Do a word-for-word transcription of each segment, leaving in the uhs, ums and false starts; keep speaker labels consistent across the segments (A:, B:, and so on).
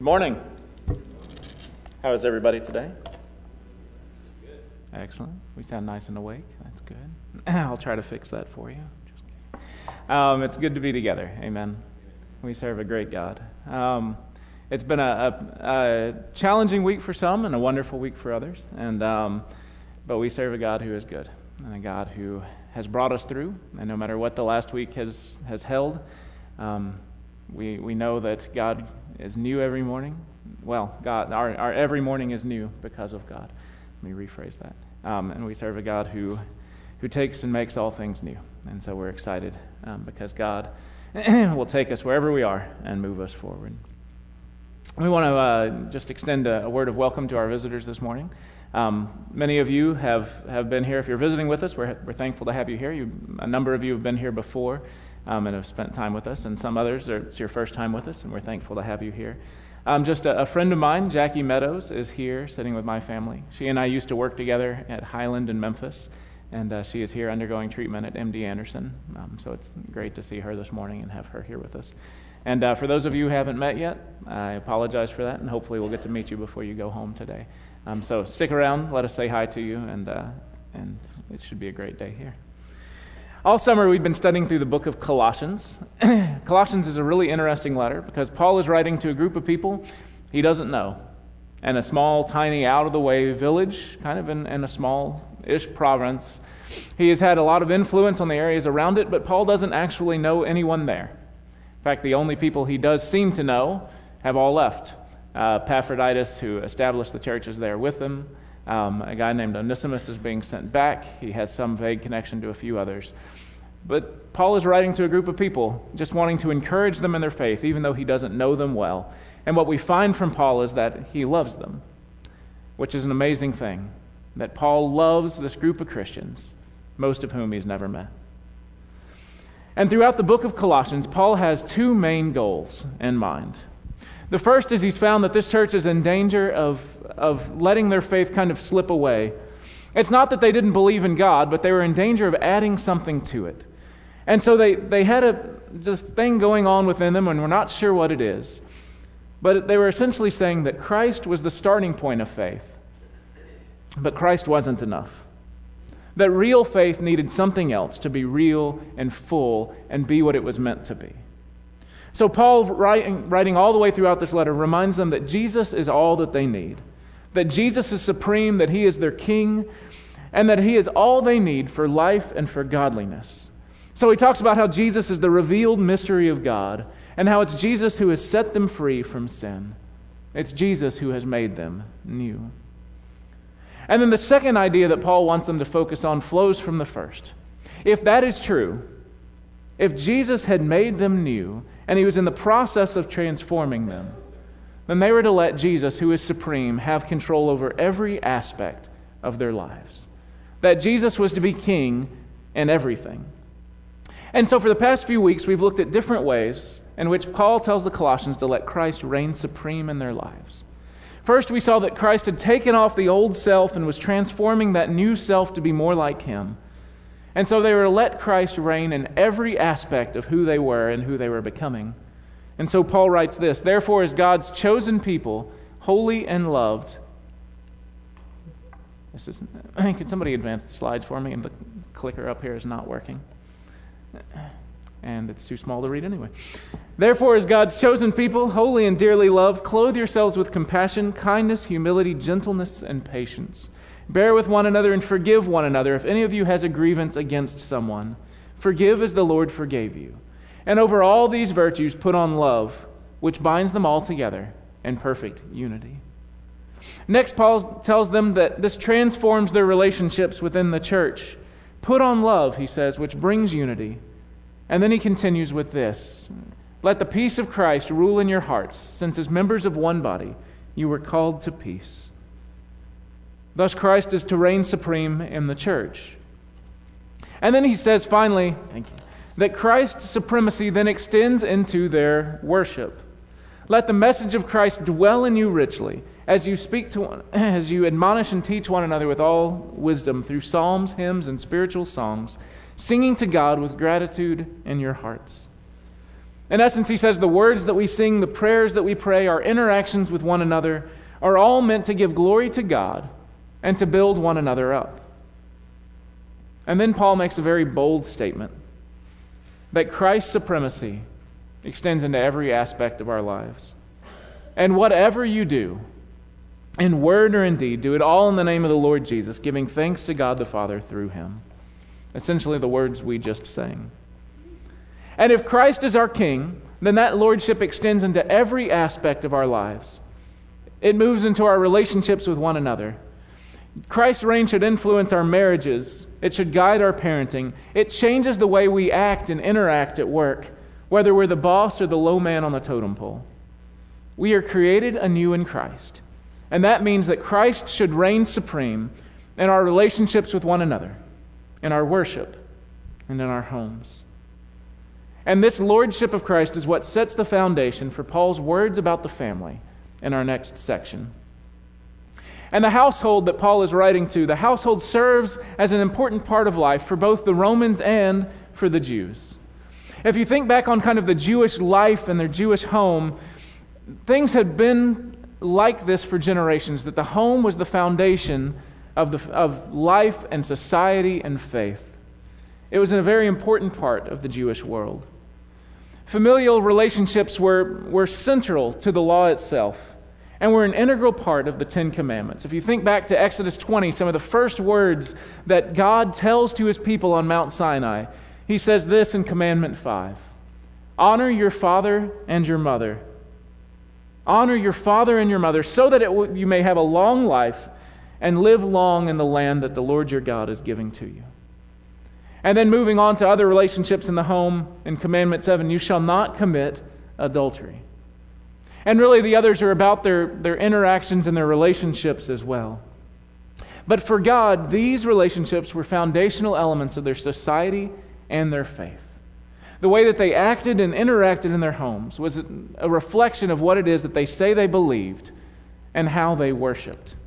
A: Morning. How is everybody today? Good. Excellent. We sound nice and awake. That's good. I'll try to fix that for you. Just kidding. Um, it's good to be together. Amen. We serve a great God. Um, it's been a, a, a challenging week for some and a wonderful week for others. And um, but we serve a God who is good and a God who has brought us through. And no matter what the last week has has held, um, we we know that God is new every morning. Well, God, our, our every morning is new because of God. Let me rephrase that. Um, and we serve a God who who takes and makes all things new. And so we're excited um, because God will take us wherever we are and move us forward. We want to uh, just extend a, a word of welcome to our visitors this morning. Um, many of you have, have been here. If you're visiting with us, we're, we're thankful to have you here. You, a number of you have been here before um, and have spent time with us, and some others, are, it's your first time with us, and we're thankful to have you here. Um, just a, a friend of mine, Jackie Meadows, is here sitting with my family. She and I used to work together at Highland in Memphis, and uh, she is here undergoing treatment at M D Anderson. Um, so it's great to see her this morning and have her here with us. And uh, for those of you who haven't met yet, I apologize for that, and hopefully we'll get to meet you before you go home today. Um, so stick around, let us say hi to you, and uh, and it should be a great day here. All summer we've been studying through the book of Colossians. Colossians is a really interesting letter because Paul is writing to a group of people he doesn't know, and a small, tiny, out-of-the-way village, kind of in, in a small-ish province. He has had a lot of influence on the areas around it, but Paul doesn't actually know anyone there. In fact, the only people he does seem to know have all left. Uh, Epaphroditus, who established the churches there with him. Um, a guy named Onesimus is being sent back. He has some vague connection to a few others. But Paul is writing to a group of people, just wanting to encourage them in their faith, even though he doesn't know them well. And what we find from Paul is that he loves them, which is an amazing thing, that Paul loves this group of Christians, most of whom he's never met. And throughout the book of Colossians, Paul has two main goals in mind. The first is he's found that this church is in danger of, of letting their faith kind of slip away. It's not that they didn't believe in God, but they were in danger of adding something to it. And so they, they had a this thing going on within them, and we're not sure what it is. But they were essentially saying that Christ was the starting point of faith, but Christ wasn't enough. That real faith needed something else to be real and full and be what it was meant to be. So Paul, writing, writing all the way throughout this letter, reminds them that Jesus is all that they need, that Jesus is supreme, that he is their king, and that he is all they need for life and for godliness. So he talks about how Jesus is the revealed mystery of God, and how it's Jesus who has set them free from sin. It's Jesus who has made them new. And then the second idea that Paul wants them to focus on flows from the first. If that is true, if Jesus had made them new, and he was in the process of transforming them, then they were to let Jesus, who is supreme, have control over every aspect of their lives. That Jesus was to be king in everything. And so for the past few weeks, we've looked at different ways in which Paul tells the Colossians to let Christ reign supreme in their lives. First, we saw that Christ had taken off the old self and was transforming that new self to be more like him. And so they were to let Christ reign in every aspect of who they were and who they were becoming. And so Paul writes this, "Therefore, as God's chosen people, holy and loved..." This is, can somebody advance the slides for me? And the clicker up here is not working. And it's too small to read anyway. "Therefore, as God's chosen people, holy and dearly loved, clothe yourselves with compassion, kindness, humility, gentleness, and patience. Bear with one another and forgive one another if any of you has a grievance against someone. Forgive as the Lord forgave you. And over all these virtues put on love, which binds them all together in perfect unity." Next, Paul tells them that this transforms their relationships within the church. Put on love, he says, which brings unity. And then he continues with this, "Let the peace of Christ rule in your hearts, since as members of one body you were called to peace." Thus Christ is to reign supreme in the church. And then he says finally, thank you, that Christ's supremacy then extends into their worship. "Let the message of Christ dwell in you richly, as you speak to one, as you admonish and teach one another with all wisdom through psalms, hymns, and spiritual songs, singing to God with gratitude in your hearts." In essence, he says the words that we sing, the prayers that we pray, our interactions with one another are all meant to give glory to God and to build one another up. And then Paul makes a very bold statement that Christ's supremacy extends into every aspect of our lives. And whatever you do, in word or in deed, do it all in the name of the Lord Jesus, giving thanks to God the Father through him. Essentially the words we just sang. And if Christ is our King, then that lordship extends into every aspect of our lives. It moves into our relationships with one another. Christ's reign should influence our marriages. It should guide our parenting. It changes the way we act and interact at work, whether we're the boss or the low man on the totem pole. We are created anew in Christ. And that means that Christ should reign supreme in our relationships with one another, in our worship, and in our homes. And this lordship of Christ is what sets the foundation for Paul's words about the family in our next section. And the household that Paul is writing to, the household serves as an important part of life for both the Romans and for the Jews. If you think back on kind of the Jewish life and their Jewish home, things had been like this for generations, that the home was the foundation of, the, of life and society and faith. It was a very important part of the Jewish world. Familial relationships were, were central to the law itself and were an integral part of the Ten Commandments. If you think back to Exodus twenty, some of the first words that God tells to his people on Mount Sinai, he says this in Commandment five, honor your father and your mother. Honor your father and your mother so that it w- you may have a long life and live long in the land that the Lord your God is giving to you. And then moving on to other relationships in the home, in Commandment seven, you shall not commit adultery. And really the others are about their, their interactions and their relationships as well. But for God, these relationships were foundational elements of their society and their faith. The way that they acted and interacted in their homes was a reflection of what it is that they say they believed and how they worshiped.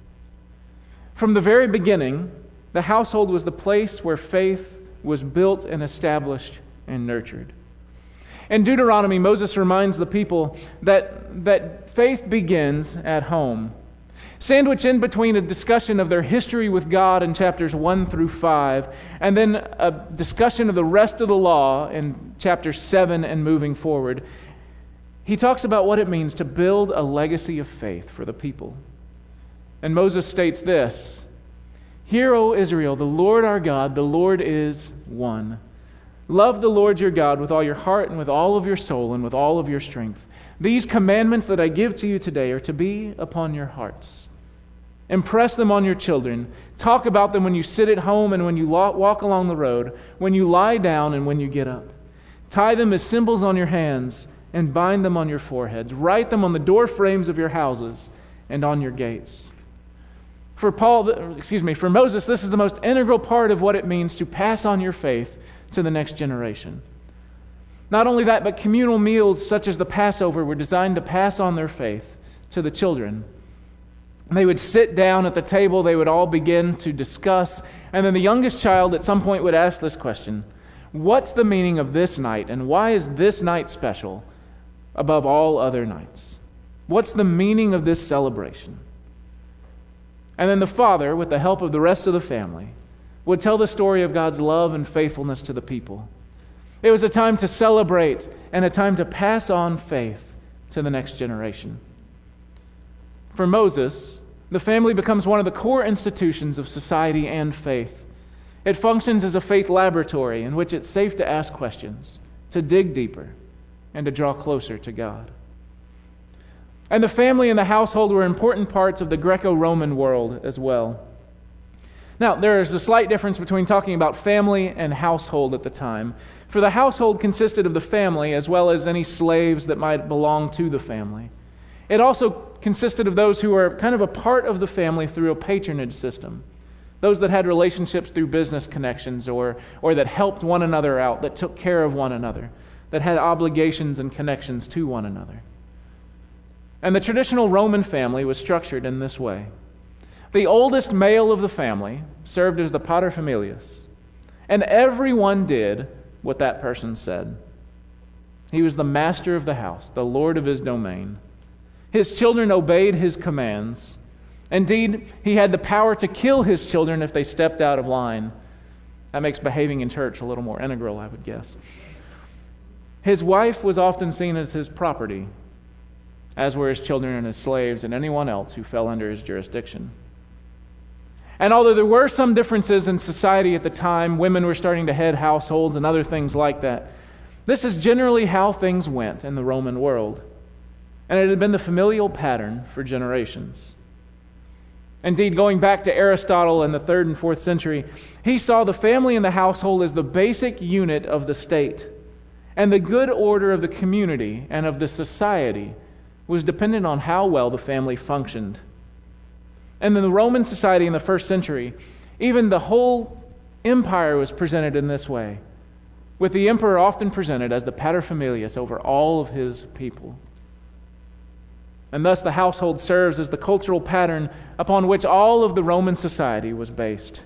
A: From the very beginning, the household was the place where faith was built and established and nurtured. In Deuteronomy, Moses reminds the people that, that faith begins at home. Sandwiched in between a discussion of their history with God in chapters one through five, and then a discussion of the rest of the law in chapters seven and moving forward, he talks about what it means to build a legacy of faith for the people. And Moses states this, hear, O Israel, the Lord our God, the Lord is one. Love the Lord your God with all your heart and with all of your soul and with all of your strength. These commandments that I give to you today are to be upon your hearts. Impress them on your children. Talk about them when you sit at home and when you walk along the road, when you lie down and when you get up. Tie them as symbols on your hands and bind them on your foreheads. Write them on the door frames of your houses and on your gates. For Paul, excuse me, for Moses, this is the most integral part of what it means to pass on your faith to the next generation. Not only that, but communal meals such as the Passover were designed to pass on their faith to the children. They would sit down at the table, they would all begin to discuss, and then the youngest child at some point would ask this question, what's the meaning of this night, and why is this night special above all other nights? What's the meaning of this celebration? And then the father, with the help of the rest of the family, would tell the story of God's love and faithfulness to the people. It was a time to celebrate and a time to pass on faith to the next generation. For Moses, the family becomes one of the core institutions of society and faith. It functions as a faith laboratory in which it's safe to ask questions, to dig deeper, and to draw closer to God. And the family and the household were important parts of the Greco-Roman world as well. Now, there is a slight difference between talking about family and household at the time. For the household consisted of the family as well as any slaves that might belong to the family. It also consisted of those who were kind of a part of the family through a patronage system. Those that had relationships through business connections or, or that helped one another out, that took care of one another, that had obligations and connections to one another. And the traditional Roman family was structured in this way. The oldest male of the family served as the paterfamilias, and everyone did what that person said. He was the master of the house, the lord of his domain. His children obeyed his commands. Indeed, he had the power to kill his children if they stepped out of line. That makes behaving in church a little more integral, I would guess. His wife was often seen as his property, as were his children and his slaves and anyone else who fell under his jurisdiction. And although there were some differences in society at the time, women were starting to head households and other things like that, this is generally how things went in the Roman world. And it had been the familial pattern for generations. Indeed, going back to Aristotle in the third and fourth century, he saw the family and the household as the basic unit of the state. And the good order of the community and of the society was dependent on how well the family functioned. And in the Roman society in the first century, even the whole empire was presented in this way, with the emperor often presented as the paterfamilias over all of his people. And thus the household serves as the cultural pattern upon which all of the Roman society was based.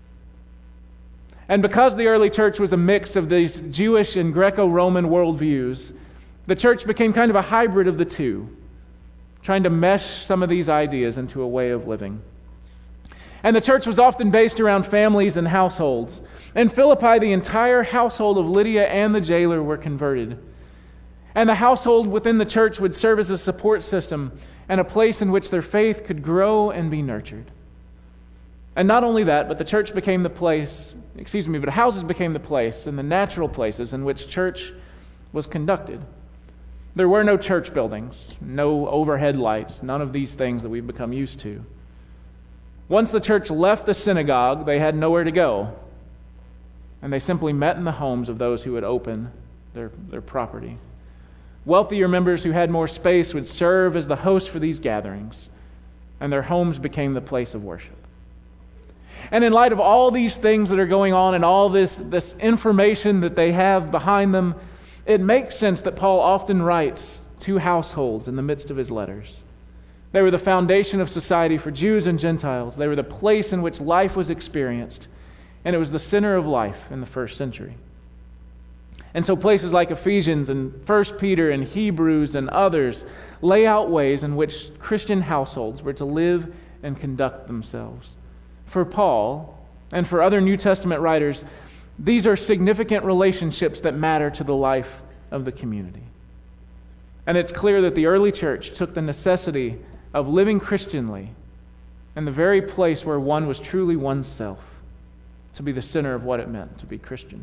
A: And because the early church was a mix of these Jewish and Greco-Roman worldviews, the church became kind of a hybrid of the two, trying to mesh some of these ideas into a way of living. And the church was often based around families and households. In Philippi, the entire household of Lydia and the jailer were converted. And the household within the church would serve as a support system and a place in which their faith could grow and be nurtured. And not only that, but the church became the place, excuse me, but houses became the place and the natural places in which church was conducted. There were no church buildings, no overhead lights, none of these things that we've become used to. Once the church left the synagogue, they had nowhere to go. And they simply met in the homes of those who would open their, their property. Wealthier members who had more space would serve as the host for these gatherings, and their homes became the place of worship. And in light of all these things that are going on and all this, this information that they have behind them, it makes sense that Paul often writes to households in the midst of his letters. They were the foundation of society for Jews and Gentiles. They were the place in which life was experienced, and it was the center of life in the first century. And so places like Ephesians and First Peter and Hebrews and others lay out ways in which Christian households were to live and conduct themselves. For Paul and for other New Testament writers, these are significant relationships that matter to the life of the community. And it's clear that the early church took the necessity of living Christianly in the very place where one was truly oneself to be the center of what it meant to be Christian.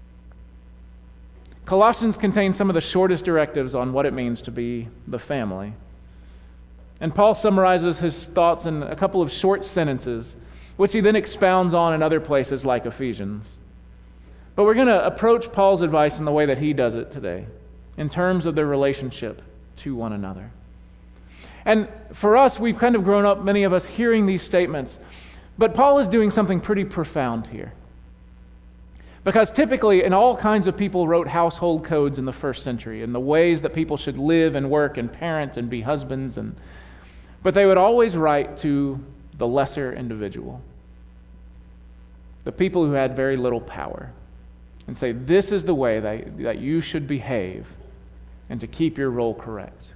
A: Colossians contains some of the shortest directives on what it means to be the family. And Paul summarizes his thoughts in a couple of short sentences, which he then expounds on in other places like Ephesians. But we're going to approach Paul's advice in the way that he does it today, in terms of their relationship to one another. And for us, we've kind of grown up, many of us, hearing these statements. But Paul is doing something pretty profound here. Because typically, and all kinds of people wrote household codes in the first century, and the ways that people should live and work and parent and be husbands. and But they would always write to the lesser individual, the people who had very little power, and say, this is the way that, that you should behave and to keep your role correct.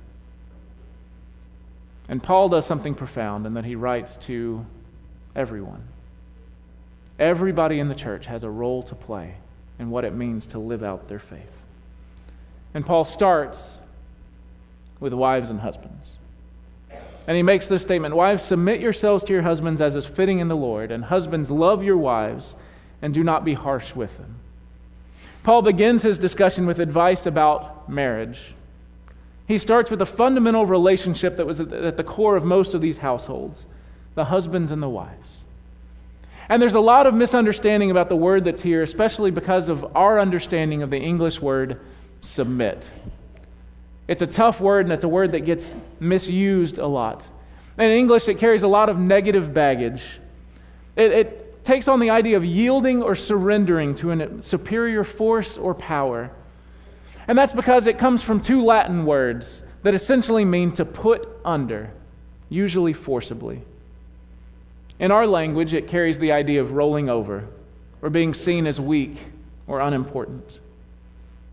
A: And Paul does something profound in that he writes to everyone. Everybody in the church has a role to play in what it means to live out their faith. And Paul starts with wives and husbands. And he makes this statement, wives, submit yourselves to your husbands as is fitting in the Lord, and husbands, love your wives and do not be harsh with them. Paul begins his discussion with advice about marriage. He starts with a fundamental relationship that was at the core of most of these households, the husbands and the wives. And there's a lot of misunderstanding about the word that's here, especially because of our understanding of the English word submit. It's a tough word, and it's a word that gets misused a lot. In English, it carries a lot of negative baggage. It, it takes on the idea of yielding or surrendering to a superior force or power. And that's because it comes from two Latin words that essentially mean to put under, usually forcibly. In our language, it carries the idea of rolling over or being seen as weak or unimportant.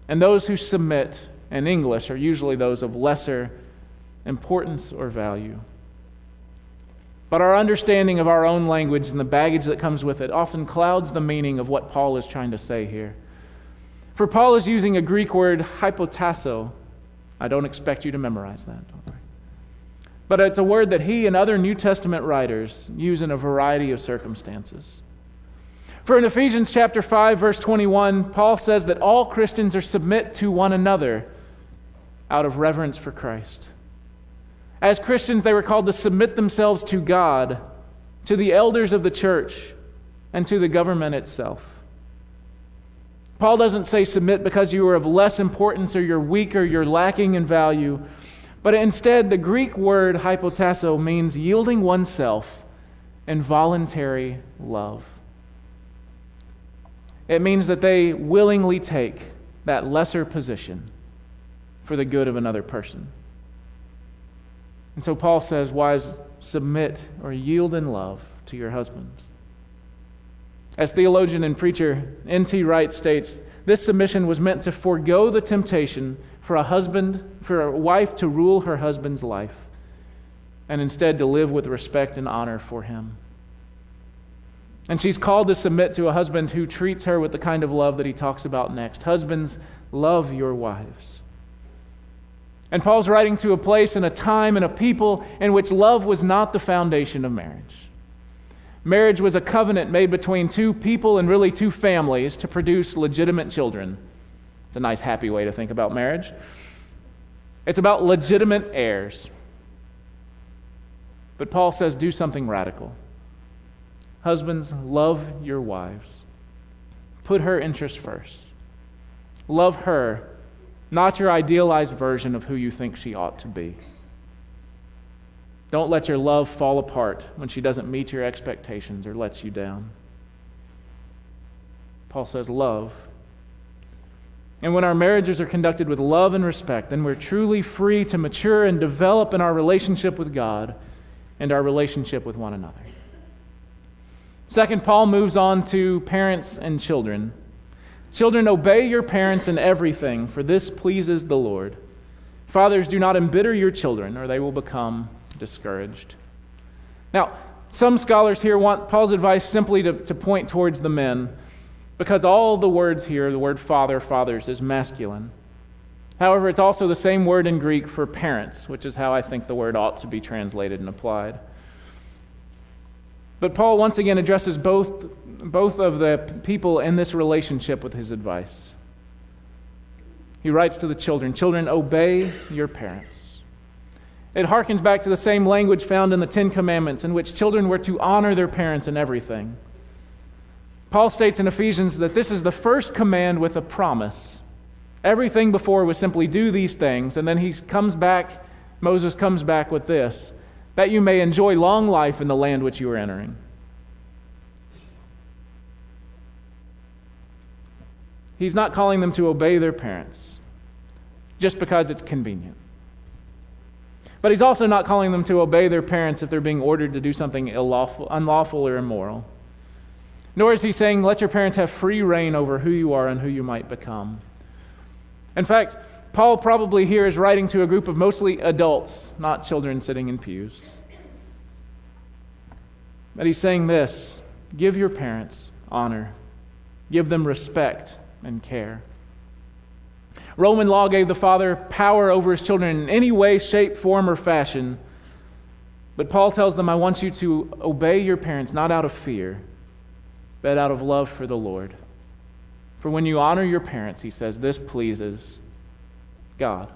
A: And those who submit in English are usually those of lesser importance or value. But our understanding of our own language and the baggage that comes with it often clouds the meaning of what Paul is trying to say here. For Paul is using a Greek word, hypotasso. I don't expect you to memorize that, don't worry. But it's a word that he and other New Testament writers use in a variety of circumstances. For in Ephesians chapter five, verse twenty-one, Paul says that all Christians are submit to one another out of reverence for Christ. As Christians, they were called to submit themselves to God, to the elders of the church, and to the government itself. Paul doesn't say submit because you are of less importance or you're weak or you're lacking in value, but instead the Greek word hypotasso means yielding oneself in voluntary love. It means that they willingly take that lesser position for the good of another person. And so Paul says, wives, submit or yield in love to your husbands. As theologian and preacher N T Wright states, this submission was meant to forego the temptation for a husband, for a wife to rule her husband's life, and instead to live with respect and honor for him. And she's called to submit to a husband who treats her with the kind of love that he talks about next. Husbands, love your wives. And Paul's writing to a place and a time and a people in which love was not the foundation of marriage. Marriage was a covenant made between two people and really two families to produce legitimate children. It's a nice, happy way to think about marriage. It's about legitimate heirs. But Paul says, do something radical. Husbands, love your wives. Put her interests first. Love her, not your idealized version of who you think she ought to be. Don't let your love fall apart when she doesn't meet your expectations or lets you down. Paul says, love. And when our marriages are conducted with love and respect, then we're truly free to mature and develop in our relationship with God and our relationship with one another. Second, Paul moves on to parents and children. Children, obey your parents in everything, for this pleases the Lord. Fathers, do not embitter your children, or they will become discouraged. Now, some scholars here want Paul's advice simply to, to point towards the men, because all the words here, the word father, fathers, is masculine. However, it's also the same word in Greek for parents, which is how I think the word ought to be translated and applied. But Paul once again addresses both, both of the people in this relationship with his advice. He writes to the children, children, obey your parents. It harkens back to the same language found in the Ten Commandments, in which children were to honor their parents in everything. Paul states in Ephesians that this is the first command with a promise. Everything before was simply do these things, and then he comes back, Moses comes back with this, that you may enjoy long life in the land which you are entering. He's not calling them to obey their parents just because it's convenient. But he's also not calling them to obey their parents if they're being ordered to do something unlawful, unlawful or immoral. Nor is he saying, let your parents have free reign over who you are and who you might become. In fact, Paul probably here is writing to a group of mostly adults, not children sitting in pews. But he's saying this, give your parents honor, give them respect and care. Roman law gave the father power over his children in any way, shape, form, or fashion. But Paul tells them, I want you to obey your parents, not out of fear, but out of love for the Lord. For when you honor your parents, he says, this pleases God.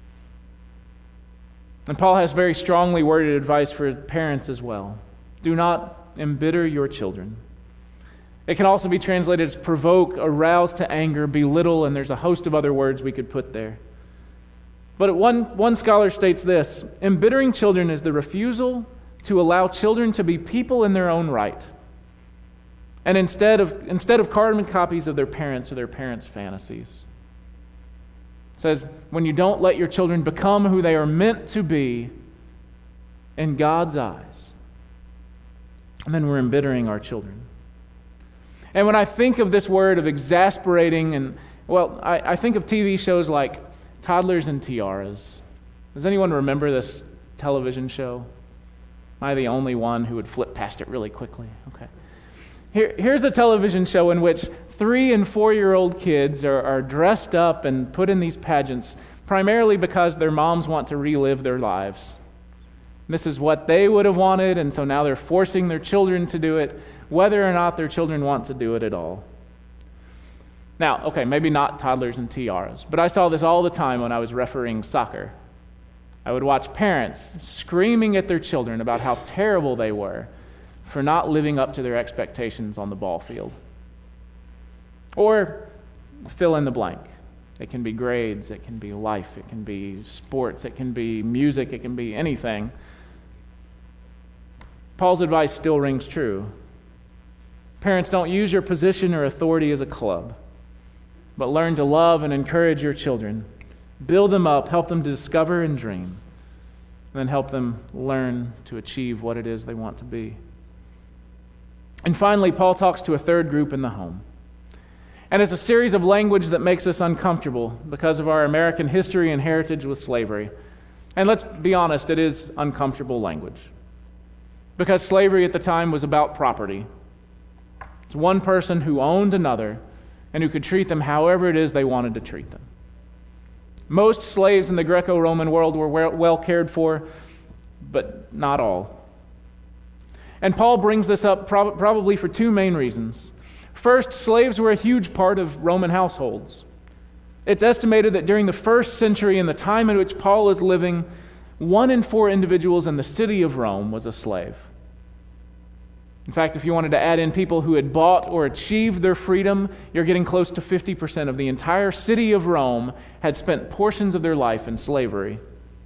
A: And Paul has very strongly worded advice for parents as well. Do not embitter your children. It can also be translated as provoke, arouse to anger, belittle, and there's a host of other words we could put there. But one, one scholar states this, embittering children is the refusal to allow children to be people in their own right, and instead of, instead of carbon copies of their parents or their parents' fantasies. It says, when you don't let your children become who they are meant to be in God's eyes, and then we're embittering our children. And when I think of this word of exasperating and, Well, I, I think of T V shows like Toddlers and Tiaras. Does anyone remember this television show? Am I the only one who would flip past it really quickly? Okay. Here, here's a television show in which three and four-year-old kids are, are dressed up and put in these pageants primarily because their moms want to relive their lives. This is what they would have wanted, and so now they're forcing their children to do it, whether or not their children want to do it at all. Now, okay, maybe not Toddlers and Tiaras, but I saw this all the time when I was refereeing soccer. I would watch parents screaming at their children about how terrible they were for not living up to their expectations on the ball field. Or fill in the blank. It can be grades, it can be life, it can be sports, it can be music, it can be anything. Paul's advice still rings true. Parents, don't use your position or authority as a club, but learn to love and encourage your children. Build them up, help them to discover and dream, and then help them learn to achieve what it is they want to be. And finally, Paul talks to a third group in the home. And it's a series of language that makes us uncomfortable because of our American history and heritage with slavery. And let's be honest, it is uncomfortable language. Because slavery at the time was about property. It's one person who owned another and who could treat them however it is they wanted to treat them. Most slaves in the Greco-Roman world were well cared for, but not all. And Paul brings this up prob- probably for two main reasons. First, slaves were a huge part of Roman households. It's estimated that during the first century, in the time in which Paul is living, one in four individuals in the city of Rome was a slave. In fact, if you wanted to add in people who had bought or achieved their freedom, you're getting close to fifty percent of the entire city of Rome had spent portions of their life in slavery.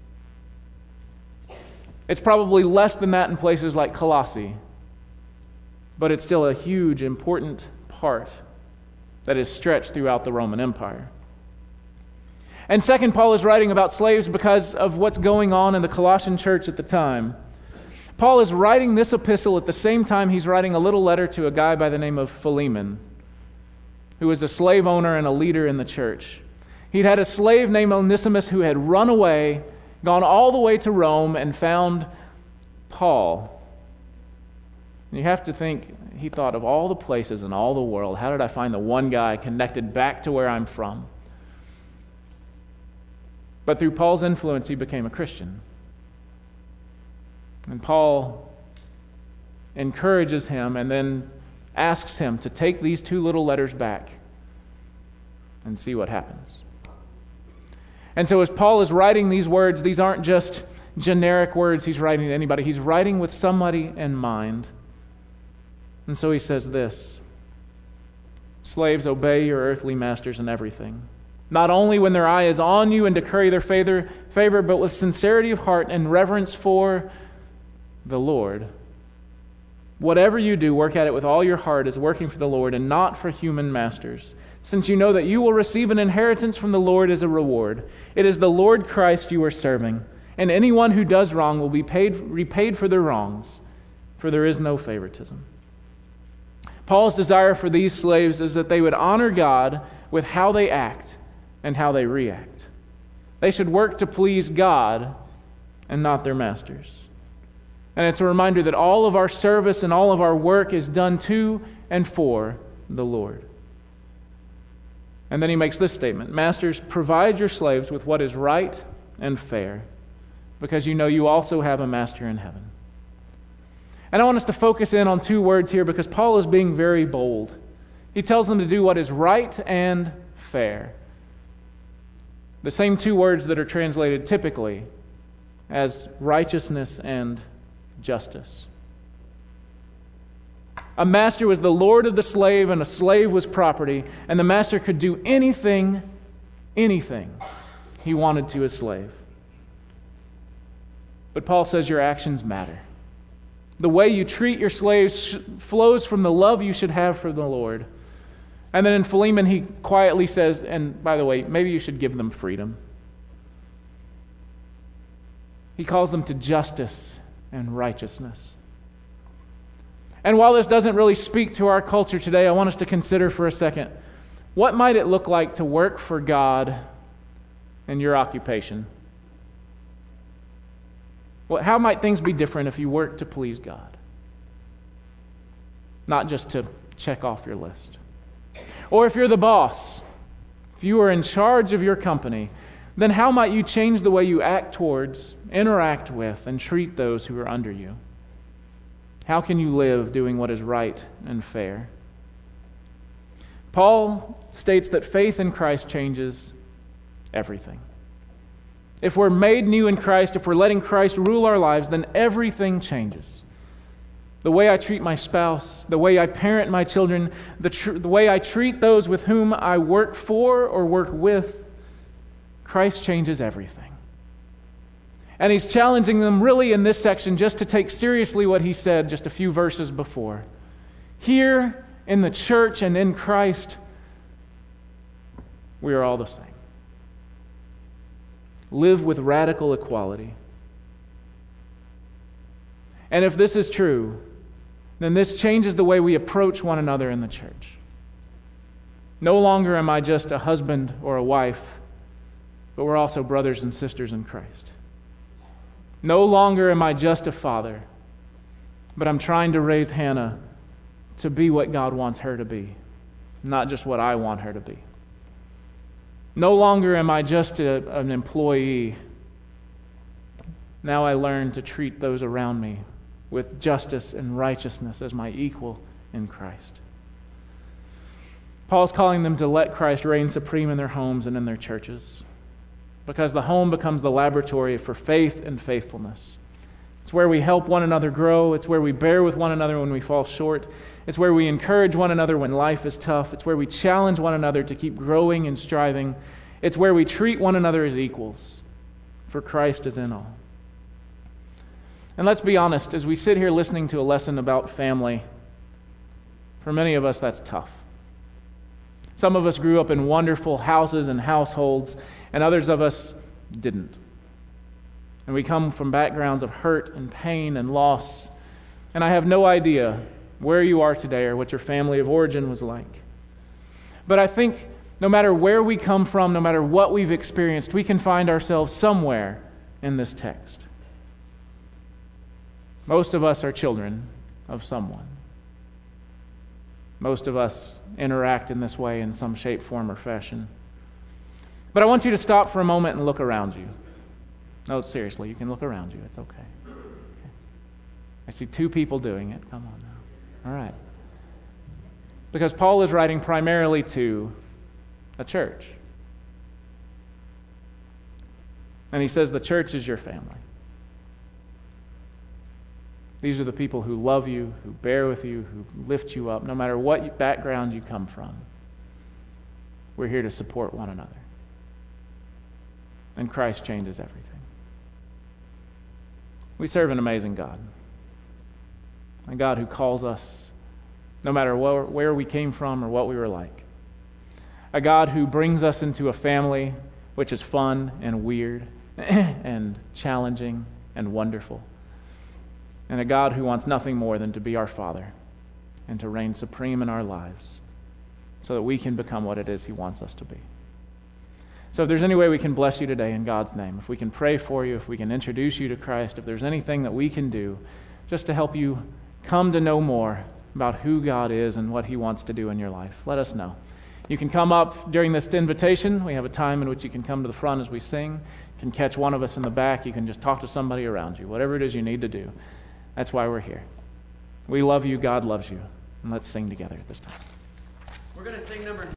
A: It's probably less than that in places like Colossae, but it's still a huge, important part that is stretched throughout the Roman Empire. And second, Paul is writing about slaves because of what's going on in the Colossian church at the time. Paul is writing this epistle at the same time he's writing a little letter to a guy by the name of Philemon, who was a slave owner and a leader in the church. He'd had a slave named Onesimus who had run away, gone all the way to Rome, and found Paul. And you have to think, he thought of all the places in all the world, how did I find the one guy connected back to where I'm from? But through Paul's influence, he became a Christian. And Paul encourages him and then asks him to take these two little letters back and see what happens. And so as Paul is writing these words, these aren't just generic words he's writing to anybody. He's writing with somebody in mind. And so he says this: slaves, obey your earthly masters in everything, not only when their eye is on you and to curry their favor, favor, but with sincerity of heart and reverence for the Lord. Whatever you do, work at it with all your heart as working for the Lord and not for human masters, since you know that you will receive an inheritance from the Lord as a reward. It is the Lord Christ you are serving, and anyone who does wrong will be paid, repaid for their wrongs, for there is no favoritism. Paul's desire for these slaves is that they would honor God with how they act and how they react. They should work to please God and not their masters. And it's a reminder that all of our service and all of our work is done to and for the Lord. And then he makes this statement: masters, provide your slaves with what is right and fair, because you know you also have a master in heaven. And I want us to focus in on two words here because Paul is being very bold. He tells them to do what is right and fair. The same two words that are translated typically as righteousness and justice. A master was the lord of the slave, and a slave was property, and the master could do anything, anything he wanted to his slave. But Paul says your actions matter. The way you treat your slaves flows from the love you should have for the Lord. And then in Philemon, he quietly says, and by the way, maybe you should give them freedom. He calls them to justice and righteousness. And while this doesn't really speak to our culture today, I want us to consider for a second What might it look like to work for God in your occupation? Well, how might things be different if you work to please God? Not just to check off your list. Or if you're the boss, if you are in charge of your company, then how might you change the way you act towards, interact with, and treat those who are under you? How can you live doing what is right and fair? Paul states that faith in Christ changes everything. If we're made new in Christ, if we're letting Christ rule our lives, then everything changes. The way I treat my spouse, the way I parent my children, the, tr- the way I treat those with whom I work for or work with, Christ changes everything. And he's challenging them really in this section just to take seriously what he said just a few verses before. Here in the church and in Christ, we are all the same. Live with radical equality. And if this is true, then this changes the way we approach one another in the church. No longer am I just a husband or a wife, but we're also brothers and sisters in Christ. No longer am I just a father, but I'm trying to raise Hannah to be what God wants her to be, not just what I want her to be. No longer am I just a, an employee. Now I learn to treat those around me with justice and righteousness as my equal in Christ. Paul's calling them to let Christ reign supreme in their homes and in their churches, because the home becomes the laboratory for faith and faithfulness. It's where we help one another grow. It's where we bear with one another when we fall short. It's where we encourage one another when life is tough. It's where we challenge one another to keep growing and striving. It's where we treat one another as equals, for Christ is in all. And let's be honest, as we sit here listening to a lesson about family, for many of us that's tough. Some of us grew up in wonderful houses and households, and others of us didn't. And we come from backgrounds of hurt and pain and loss. And I have no idea where you are today or what your family of origin was like. But I think no matter where we come from, no matter what we've experienced, we can find ourselves somewhere in this text. Most of us are children of someone. Most of us interact in this way in some shape, form, or fashion. But I want you to stop for a moment and look around you. No, seriously, you can look around you. It's okay. okay. I see two people doing it. Come on now. All right. Because Paul is writing primarily to a church. And he says the church is your family. These are the people who love you, who bear with you, who lift you up, no matter what background you come from. We're here to support one another. And Christ changes everything. We serve an amazing God. A God who calls us no matter where, where we came from or what we were like. A God who brings us into a family which is fun and weird and challenging and wonderful. And a God who wants nothing more than to be our Father and to reign supreme in our lives so that we can become what it is He wants us to be. So if there's any way we can bless you today in God's name, if we can pray for you, if we can introduce you to Christ, if there's anything that we can do just to help you come to know more about who God is and what He wants to do in your life, let us know. You can come up during this invitation. We have a time in which you can come to the front as we sing. You can catch one of us in the back. You can just talk to somebody around you. Whatever it is you need to do. That's why we're here. We love you. God loves you. And let's sing together at this time.
B: We're going to sing number